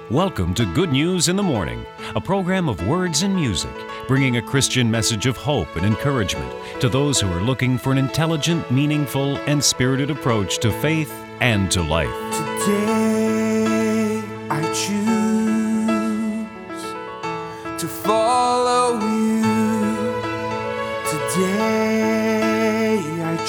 Welcome to Good News in the Morning, a program of words and music, bringing a Christian message of hope and encouragement to those who are looking for an intelligent, meaningful, and spirited approach to faith and to life. Today I choose to follow you. Today I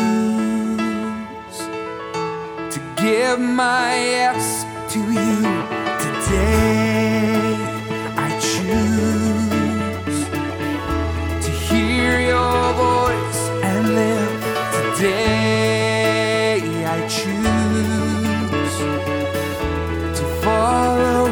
choose to give my yes to you. Today I choose to hear your voice and live. Today I choose to follow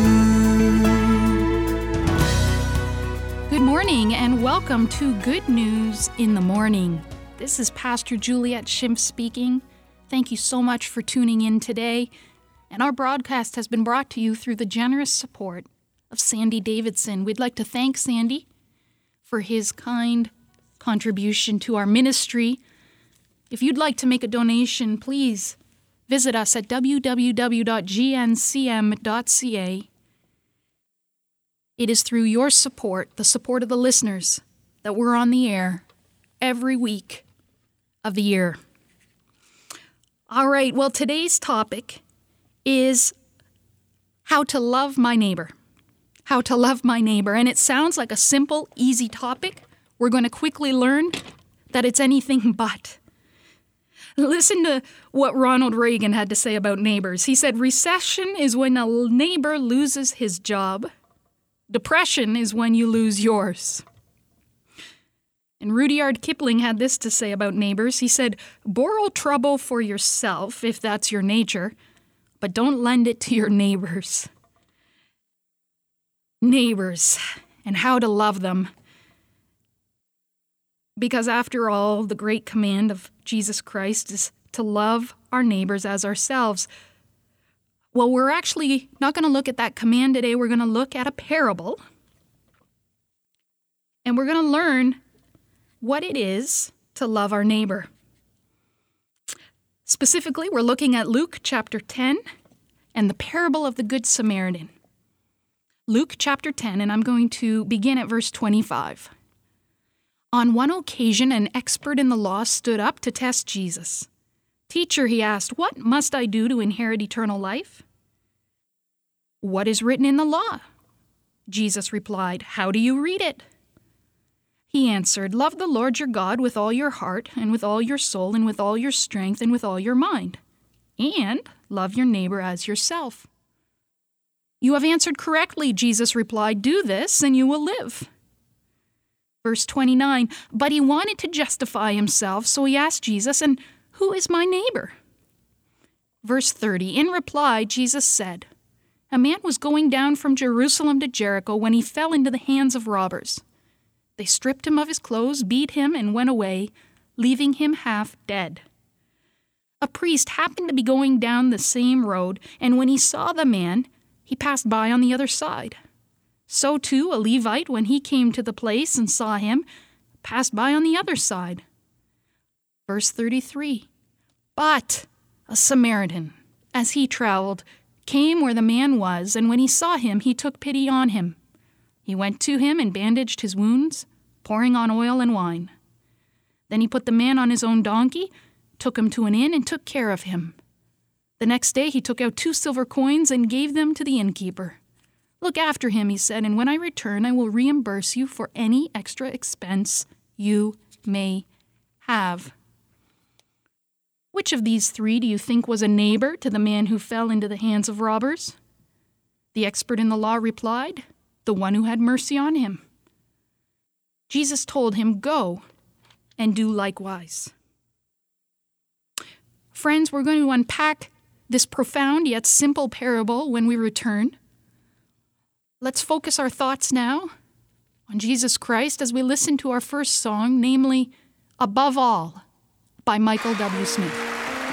you. Good morning and welcome to Good News in the Morning. This is Pastor Juliet Schimpf speaking. Thank you so much for tuning in today. And our broadcast has been brought to you through the generous support of Sandy Davidson. We'd like to thank Sandy for his kind contribution to our ministry. If you'd like to make a donation, please visit us at www.gncm.ca. It is through your support, the support of the listeners, that we're on the air every week of the year. All right, well, today's topic is how to love my neighbor. How to love my neighbor. And it sounds like a simple, easy topic. We're going to quickly learn that it's anything but. Listen to what Ronald Reagan had to say about neighbors. He said, recession is when a neighbor loses his job. Depression is when you lose yours. And Rudyard Kipling had this to say about neighbors. He said, borrow trouble for yourself if that's your nature, but don't lend it to your neighbors. Neighbors, and how to love them. Because after all, the great command of Jesus Christ is to love our neighbors as ourselves. Well, we're actually not going to look at that command today. We're going to look at a parable. And we're going to learn what it is to love our neighbor. Specifically, we're looking at Luke chapter 10 and the parable of the Good Samaritan. Luke chapter 10, and I'm going to begin at verse 25. On one occasion, an expert in the law stood up to test Jesus. Teacher, he asked, what must I do to inherit eternal life? What is written in the law? Jesus replied, how do you read it? He answered, love the Lord your God with all your heart and with all your soul and with all your strength and with all your mind, and love your neighbor as yourself. You have answered correctly, Jesus replied, do this and you will live. Verse 29, but he wanted to justify himself, so he asked Jesus, and who is my neighbor? Verse 30, in reply, Jesus said, a man was going down from Jerusalem to Jericho when he fell into the hands of robbers. They stripped him of his clothes, beat him, and went away, leaving him half dead. A priest happened to be going down the same road, and when he saw the man, he passed by on the other side. So too, a Levite, when he came to the place and saw him, passed by on the other side. Verse 33, but a Samaritan, as he traveled, came where the man was, and when he saw him, he took pity on him. He went to him and bandaged his wounds, pouring on oil and wine. Then he put the man on his own donkey, took him to an inn, and took care of him. The next day he took out 2 silver coins and gave them to the innkeeper. Look after him, he said, and when I return, I will reimburse you for any extra expense you may have. Which of these 3 do you think was a neighbor to the man who fell into the hands of robbers? The expert in the law replied, the one who had mercy on him. Jesus told him, go and do likewise. Friends, we're going to unpack this profound yet simple parable when we return. Let's focus our thoughts now on Jesus Christ as we listen to our first song, namely, Above All, by Michael W. Smith.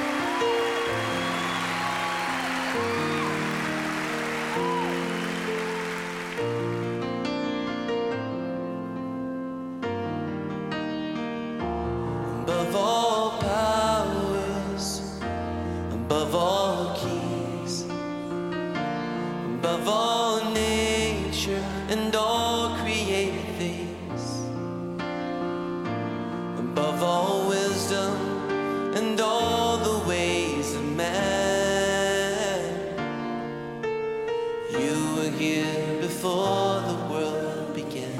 Above all powers, above all keys, above all nature and all created things, above all wisdom and all the ways of man. You were here before the world began.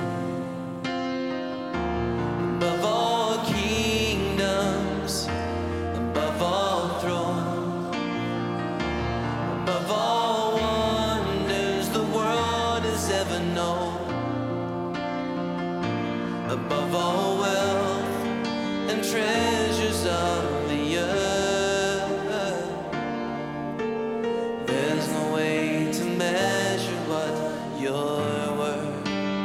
Above all kingdoms, above all thrones, above all wonders the world has ever known, above all wealth and treasures of the earth. There's no way to measure what you're worth.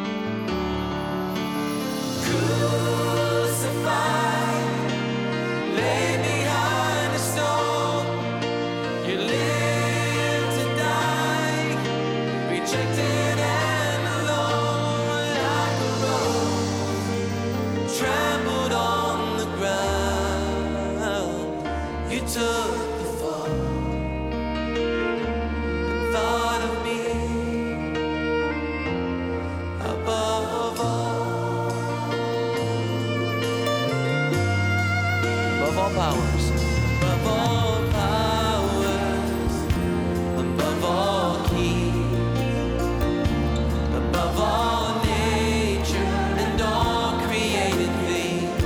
Crucified, lay behind a stone. You live to die, rejected and alone, like a rose trampled on the ground. You took the fall and thought of me above all. Above all powers, above all powers, above all kings, above all nature and all created things,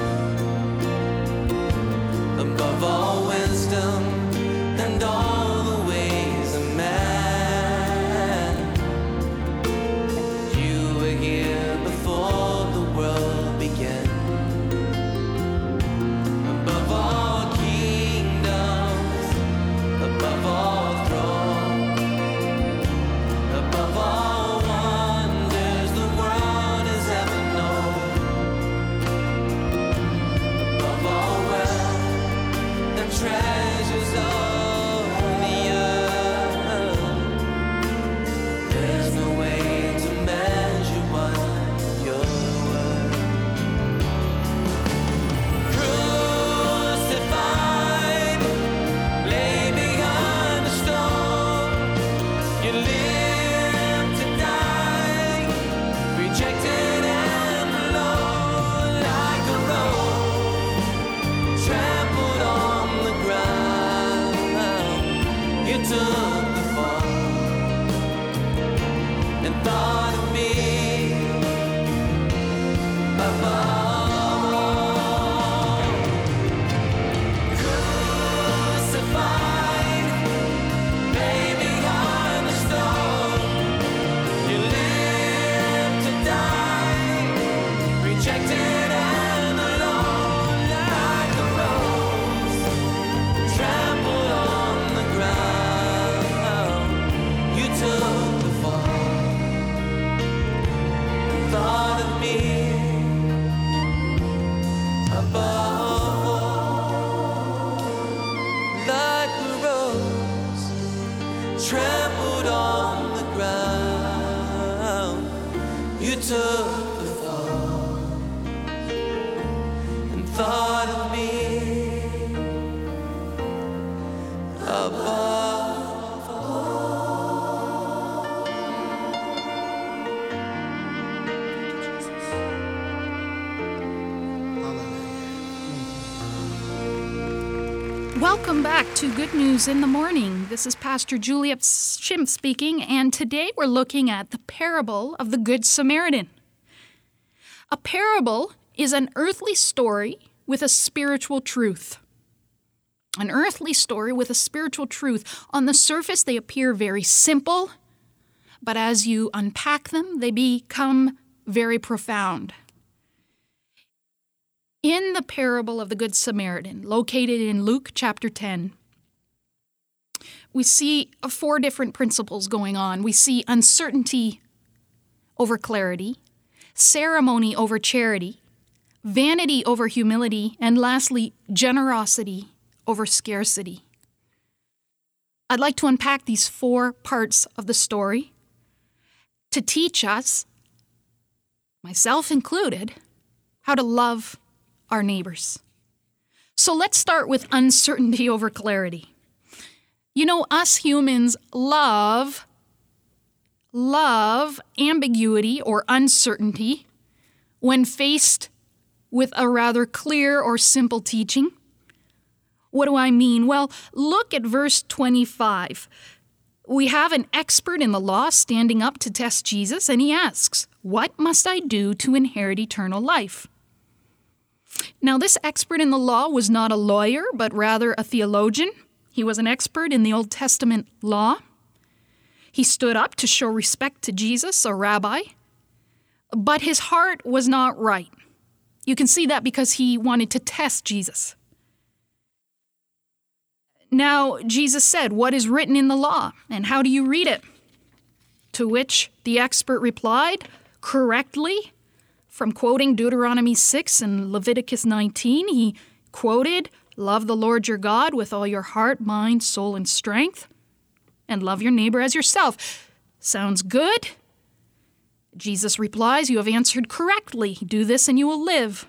above all wisdom and all the ways of man. You were here before the world began. Above all kingdoms, above all thrones, above all wonders the world has ever known, above all wealth and treasures of the earth. There's no way to measure what you're worth. Crucified, lay behind the stone. You live to die, rejected and alone, like a rose trampled on the ground. You took the fall and thought of me above all. Crucified, lay behind the stone. You live to die, rejected and alone, like a rose trampled on the ground. You took the fall and thought of me above all, like a rose trampled on the ground. You took the fall and thought of me above all. Welcome back to Good News in the Morning. This is Pastor Juliet Schimpf speaking, and today we're looking at the parable of the Good Samaritan. A parable is an earthly story with a spiritual truth. An earthly story with a spiritual truth. On the surface, they appear very simple, but as you unpack them, they become very profound. In the parable of the Good Samaritan, located in Luke chapter 10, we see 4 different principles going on. We see uncertainty over clarity, ceremony over charity, vanity over humility, and lastly, generosity over scarcity. I'd like to unpack these 4 parts of the story to teach us, myself included, how to love our neighbors. So let's start with uncertainty over clarity. You know, us humans love love ambiguity or uncertainty when faced with a rather clear or simple teaching. What do I mean? Well, look at verse 25. We have an expert in the law standing up to test Jesus, and he asks, "What must I do to inherit eternal life?" Now, this expert in the law was not a lawyer, but rather a theologian. He was an expert in the Old Testament law. He stood up to show respect to Jesus, a rabbi, but his heart was not right. You can see that because he wanted to test Jesus. Now, Jesus said, "What is written in the law, and how do you read it?" To which the expert replied, correctly, from quoting Deuteronomy 6 and Leviticus 19, he quoted, "Love the Lord your God with all your heart, mind, soul, and strength, and love your neighbor as yourself." Sounds good? Jesus replies, "You have answered correctly. Do this and you will live."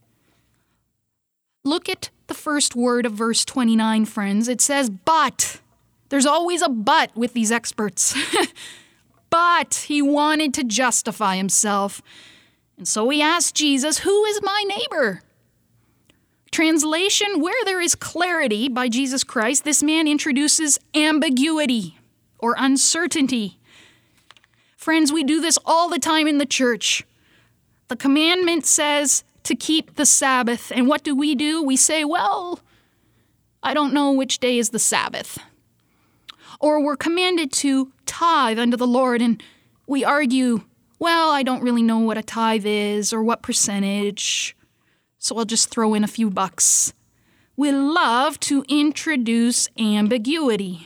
Look at the first word of verse 29, friends. It says, "but." There's always a but with these experts. But he wanted to justify himself. And so he asked Jesus, "Who is my neighbor?" Translation, where there is clarity by Jesus Christ, this man introduces ambiguity or uncertainty. Friends, we do this all the time in the church. The commandment says to keep the Sabbath, and what do? We say, "Well, I don't know which day is the Sabbath." Or we're commanded to tithe unto the Lord, and we argue, "Well, I don't really know what a tithe is or what percentage, so I'll just throw in a few bucks." We love to introduce ambiguity.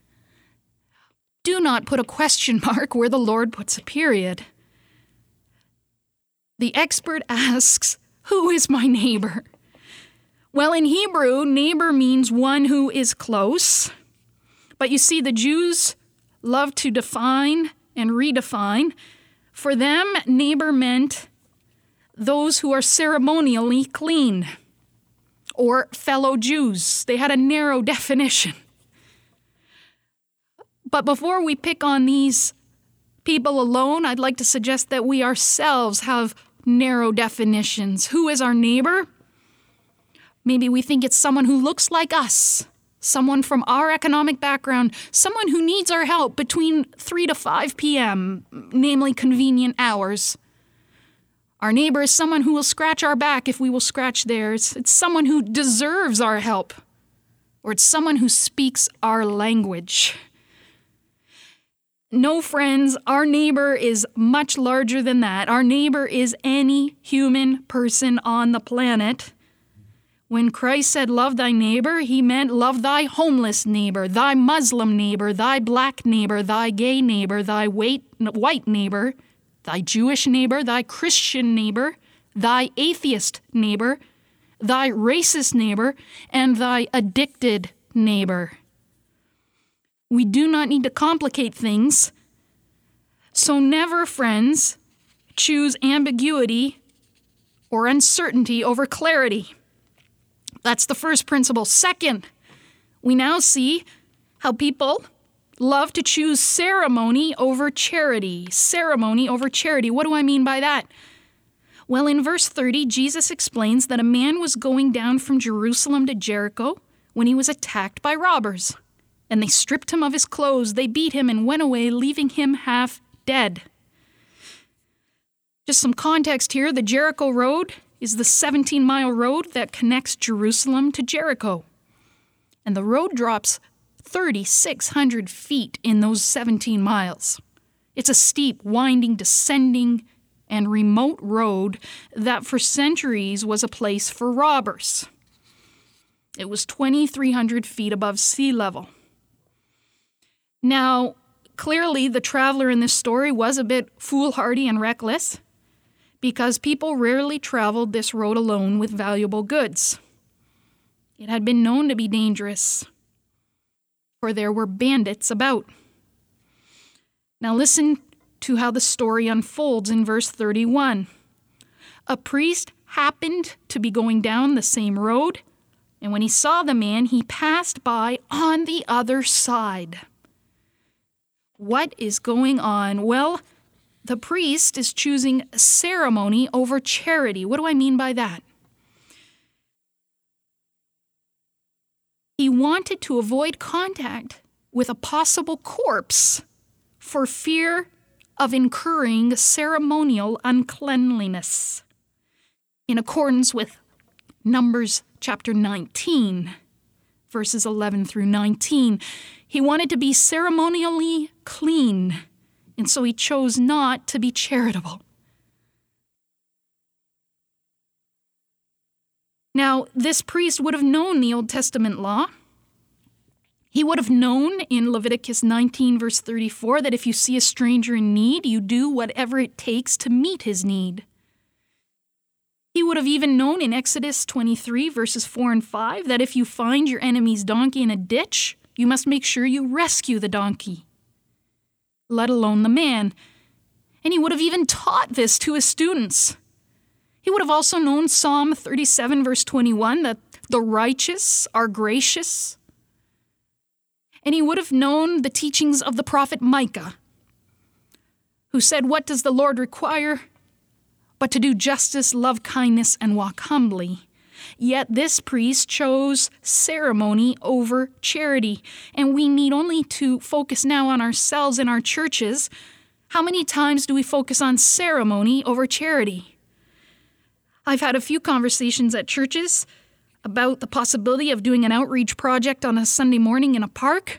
Do not put a question mark where the Lord puts a period. The expert asks, "Who is my neighbor?" Well, in Hebrew, neighbor means one who is close. But you see, the Jews love to define and redefine. For them, neighbor meant those who are ceremonially clean, or fellow Jews. They had a narrow definition. But before we pick on these people alone, I'd like to suggest that we ourselves have narrow definitions. Who is our neighbor? Maybe we think it's someone who looks like us, someone from our economic background, someone who needs our help between 3 to 5 p.m., namely convenient hours. Our neighbor is someone who will scratch our back if we will scratch theirs. It's someone who deserves our help, or it's someone who speaks our language. No, friends, our neighbor is much larger than that. Our neighbor is any human person on the planet. When Christ said, "Love thy neighbor," he meant love thy homeless neighbor, thy Muslim neighbor, thy black neighbor, thy gay neighbor, thy white neighbor, thy Jewish neighbor, thy Christian neighbor, thy atheist neighbor, thy racist neighbor, and thy addicted neighbor. We do not need to complicate things. So never, friends, choose ambiguity or uncertainty over clarity. That's the first principle. Second, we now see how people love to choose ceremony over charity. Ceremony over charity. What do I mean by that? Well, in verse 30, Jesus explains that a man was going down from Jerusalem to Jericho when he was attacked by robbers. And they stripped him of his clothes, they beat him, and went away, leaving him half dead. Just some context here. The Jericho Road is the 17-mile road that connects Jerusalem to Jericho. And the road drops 3,600 feet in those 17 miles. It's a steep, winding, descending, and remote road that for centuries was a place for robbers. It was 2,300 feet above sea level. Now, clearly the traveler in this story was a bit foolhardy and reckless because people rarely traveled this road alone with valuable goods. It had been known to be dangerous, for there were bandits about. Now listen to how the story unfolds in verse 31. A priest happened to be going down the same road, and when he saw the man, he passed by on the other side. What is going on? Well, the priest is choosing ceremony over charity. What do I mean by that? He wanted to avoid contact with a possible corpse for fear of incurring ceremonial uncleanliness. In accordance with Numbers chapter 19, verses 11 through 19, he wanted to be ceremonially clean, and so he chose not to be charitable. Now, this priest would have known the Old Testament law. He would have known in Leviticus 19, verse 34, that if you see a stranger in need, you do whatever it takes to meet his need. He would have even known in Exodus 23, verses 4 and 5, that if you find your enemy's donkey in a ditch, you must make sure you rescue the donkey, let alone the man. And he would have even taught this to his students. He would have also known Psalm 37, verse 21, that the righteous are gracious. And he would have known the teachings of the prophet Micah, who said, "What does the Lord require? But to do justice, love kindness, and walk humbly." Yet this priest chose ceremony over charity. And we need only to focus now on ourselves and our churches. How many times do we focus on ceremony over charity? I've had a few conversations at churches about the possibility of doing an outreach project on a Sunday morning in a park.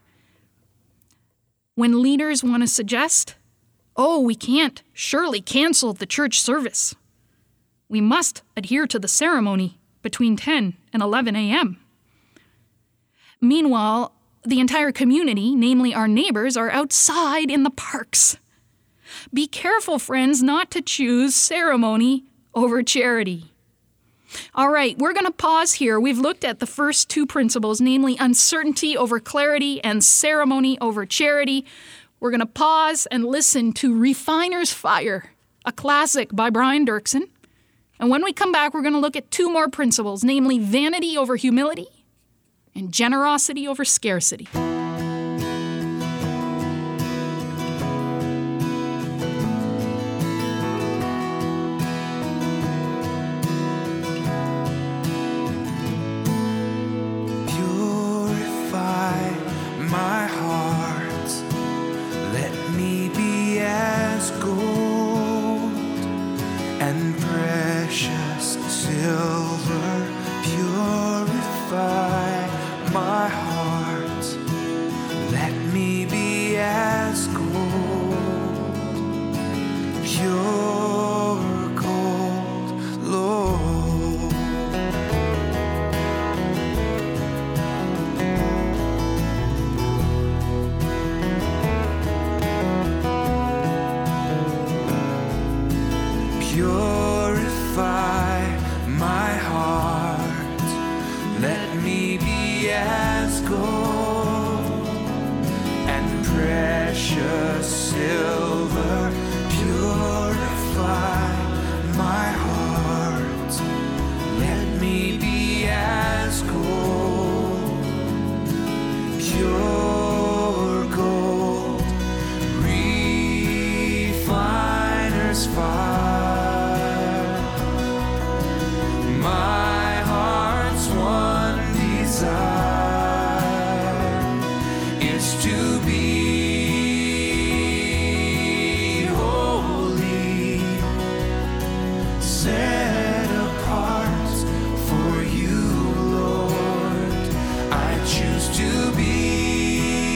When leaders want to suggest, we can't surely cancel the church service. We must adhere to the ceremony between 10 and 11 a.m. Meanwhile, the entire community, namely our neighbors, are outside in the parks. Be careful, friends, not to choose ceremony over charity. All right, we're going to pause here. We've looked at the first two principles, namely uncertainty over clarity and ceremony over charity. We're going to pause and listen to Refiner's Fire, a classic by Brian Dirksen. And when we come back, we're going to look at two more principles, namely vanity over humility and generosity over scarcity.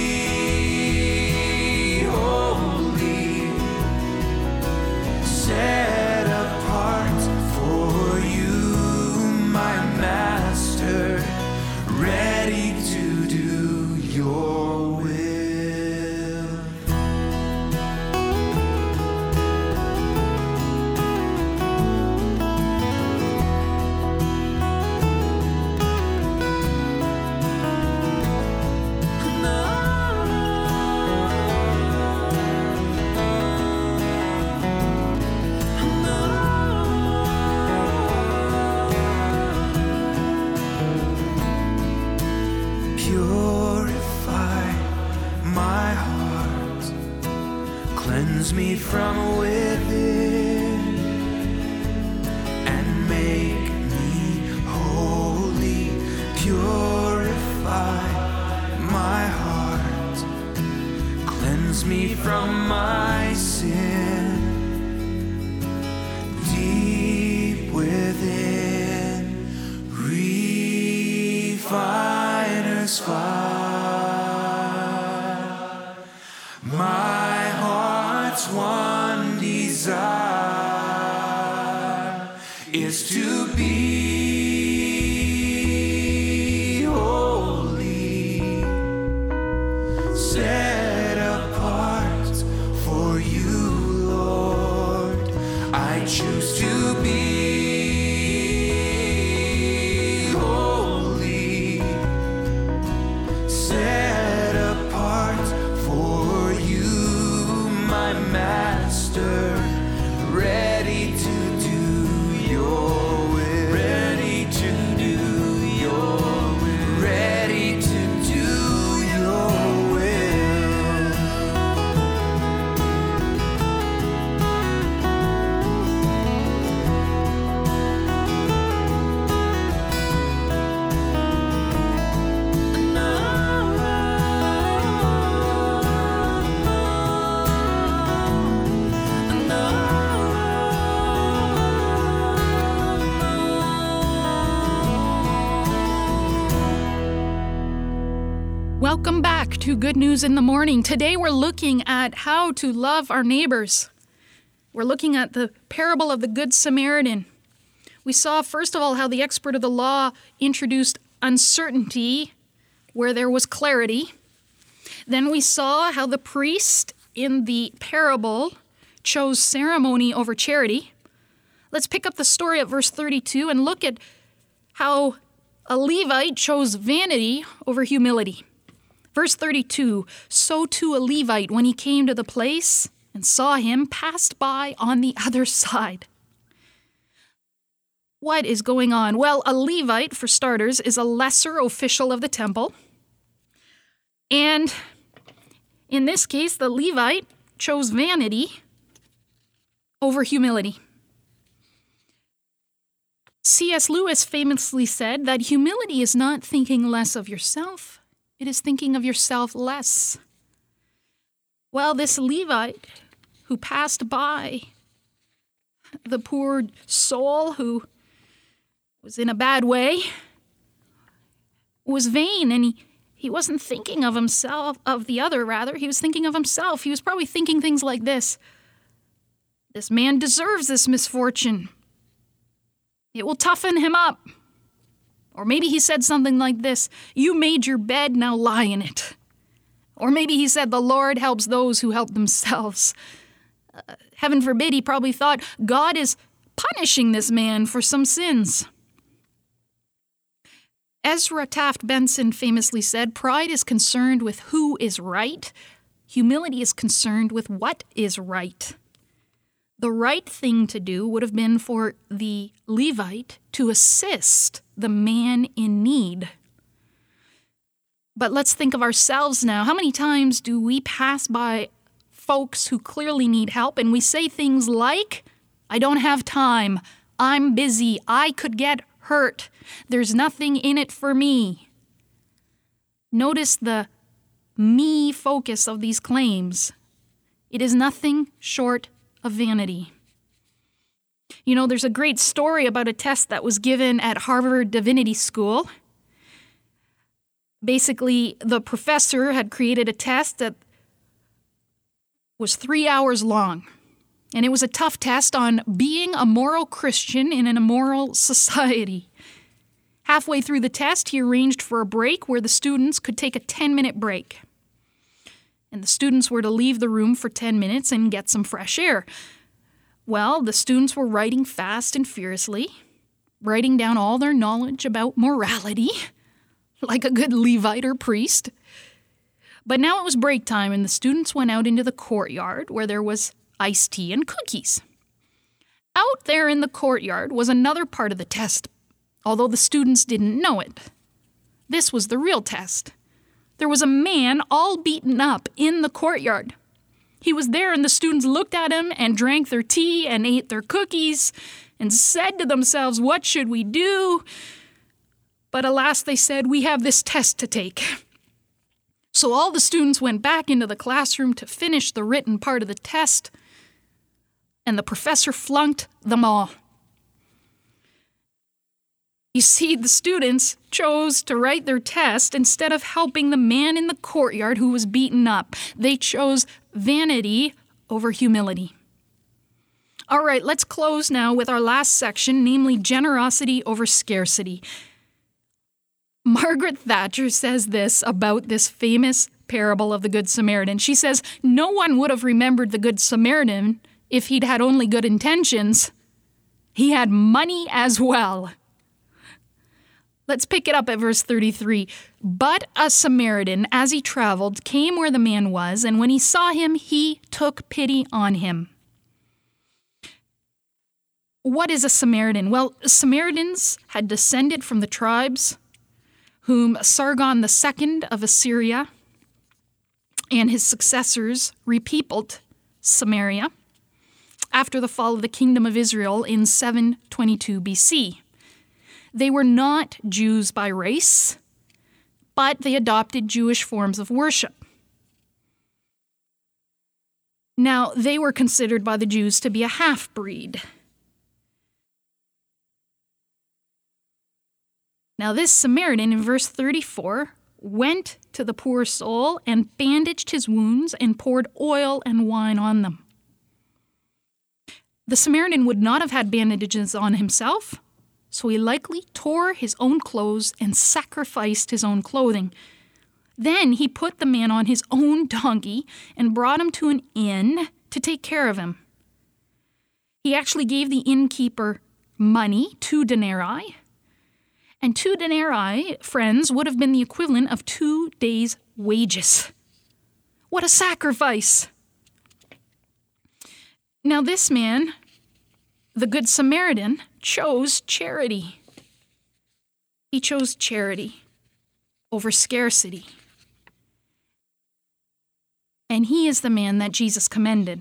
Say cleanse me from within and make me holy, purify my heart, cleanse me from my sin, deep within, refiner's fire, my heart's one desire is to be holy, set apart for you, Lord. I choose to be holy, set apart for you, my Master, ready to do your will, ready to do your will, ready to do your will. Welcome back to Good News in the Morning. Today we're looking at how to love our neighbors. We're looking at the parable of the Good Samaritan. We saw, first of all, how the expert of the law introduced uncertainty where there was clarity. Then we saw how the priest in the parable chose ceremony over charity. Let's pick up the story at verse 32 and look at how a Levite chose vanity over humility. Verse 32, so too a Levite, when he came to the place and saw him, passed by on the other side. What is going on? Well, a Levite, for starters, is a lesser official of the temple. And in this case, the Levite chose vanity over humility. C.S. Lewis famously said that humility is not thinking less of yourself, it is thinking of yourself less. Well, this Levite who passed by the poor soul who was in a bad way was vain, and he wasn't thinking of himself, of the other rather. He was thinking of himself. He was probably thinking things like this: this man deserves this misfortune. It will toughen him up. Or maybe he said something like this: you made your bed, now lie in it. Or maybe he said, the Lord helps those who help themselves. Heaven forbid, he probably thought God is punishing this man for some sins. Ezra Taft Benson famously said, pride is concerned with who is right. Humility is concerned with what is right. The right thing to do would have been for the Levite to assist the man in need. But let's think of ourselves now. How many times do we pass by folks who clearly need help and we say things like, I don't have time, I'm busy, I could get hurt, there's nothing in it for me. Notice the me focus of these claims. It is nothing short of vanity. You know, there's a great story about a test that was given at Harvard Divinity School. Basically, the professor had created a test that was 3 hours long. And it was a tough test on being a moral Christian in an immoral society. Halfway through the test, he arranged for a break where the students could take a 10-minute break. And the students were to leave the room for 10 minutes and get some fresh air. Well, the students were writing fast and furiously, writing down all their knowledge about morality, like a good Levite or priest. But now it was break time, and the students went out into the courtyard where there was iced tea and cookies. Out there in the courtyard was another part of the test, although the students didn't know it. This was the real test. There was a man all beaten up in the courtyard. He was there, and the students looked at him and drank their tea and ate their cookies and said to themselves, "What should we do?" But alas, they said, "We have this test to take." So all the students went back into the classroom to finish the written part of the test, and the professor flunked them all. You see, the students chose to write their test instead of helping the man in the courtyard who was beaten up. They chose vanity over humility. All right, let's close now with our last section, namely generosity over scarcity. Margaret Thatcher says this about this famous parable of the Good Samaritan. She says, "No one would have remembered the Good Samaritan if he'd had only good intentions. He had money as well." Let's pick it up at verse 33. "But a Samaritan, as he traveled, came where the man was, and when he saw him, he took pity on him." What is a Samaritan? Well, Samaritans had descended from the tribes whom Sargon II of Assyria and his successors repeopled Samaria after the fall of the kingdom of Israel in 722 BC. They were not Jews by race, but they adopted Jewish forms of worship. Now, they were considered by the Jews to be a half-breed. Now, this Samaritan in verse 34 went to the poor soul and bandaged his wounds and poured oil and wine on them. The Samaritan would not have had bandages on himself, so he likely tore his own clothes and sacrificed his own clothing. Then he put the man on his own donkey and brought him to an inn to take care of him. He actually gave the innkeeper money, 2 denarii, and 2 denarii, friends, would have been the equivalent of 2 days' wages. What a sacrifice! Now this man, the Good Samaritan, chose charity. He chose charity over scarcity. And he is the man that Jesus commended.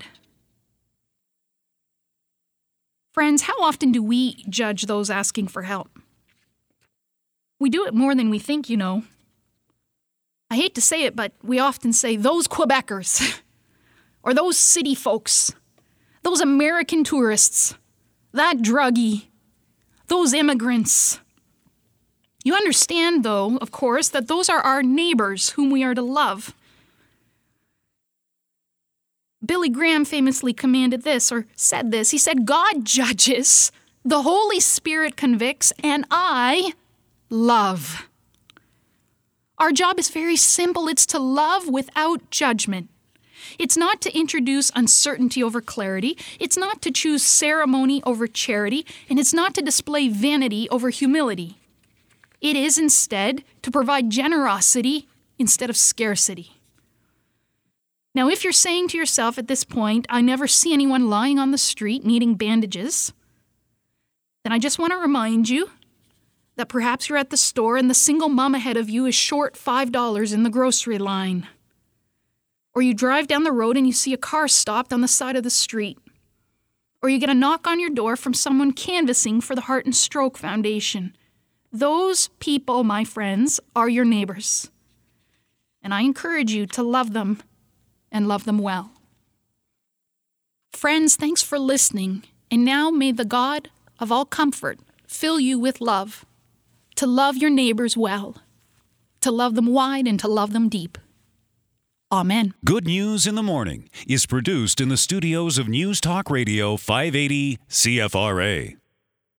Friends, how often do we judge those asking for help? We do it more than we think, you know. I hate to say it, but we often say, "Those Quebecers," or "those city folks," "those American tourists," "that druggie," "those immigrants." You understand, though, of course, that those are our neighbors whom we are to love. Billy Graham famously commanded this, or said this. He said, "God judges, the Holy Spirit convicts, and I love." Our job is very simple. It's to love without judgment. It's not to introduce uncertainty over clarity. It's not to choose ceremony over charity. And it's not to display vanity over humility. It is instead to provide generosity instead of scarcity. Now, if you're saying to yourself at this point, "I never see anyone lying on the street needing bandages," then I just want to remind you that perhaps you're at the store and the single mom ahead of you is short $5 in the grocery line. Or you drive down the road and you see a car stopped on the side of the street. Or you get a knock on your door from someone canvassing for the Heart and Stroke Foundation. Those people, my friends, are your neighbors. And I encourage you to love them and love them well. Friends, thanks for listening. And now may the God of all comfort fill you with love, to love your neighbors well, to love them wide and to love them deep. Amen. Good News in the Morning is produced in the studios of News Talk Radio 580 CFRA.